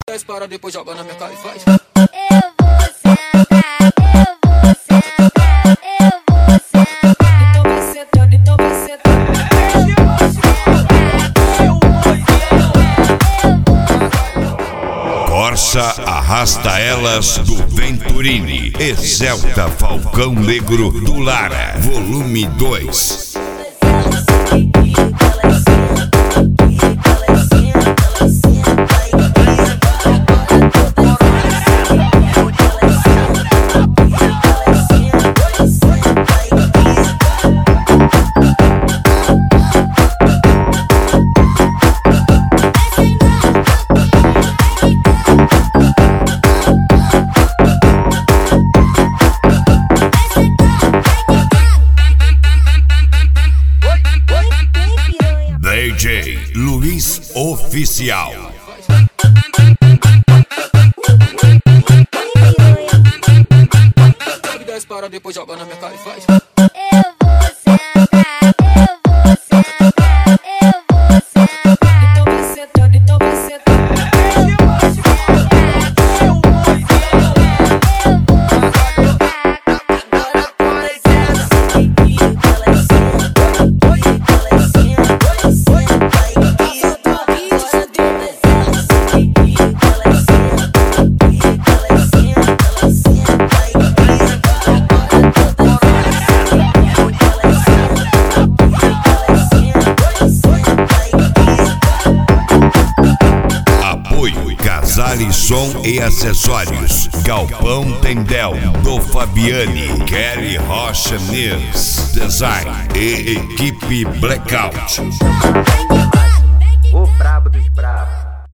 10 para depois joga na minha cara e faz. Eu vou sentar, eu vou sentar, eu vou sentar. Então vai sentando, então vai sentando. Corsa Arrasta Elas do Venturini, Excelta Falcão Negro do Lara, volume 2. DJ Luiz Oficial. 10 para depois joga na minha cara e faz. Eu vou sentar, eu vou sentar, eu vou sentar. Então vai sentando, então vai sentando. Casale Som e Acessórios, Galpão Tendel, do Fabiani, Kelly Rocha News, Design e Equipe Blackout.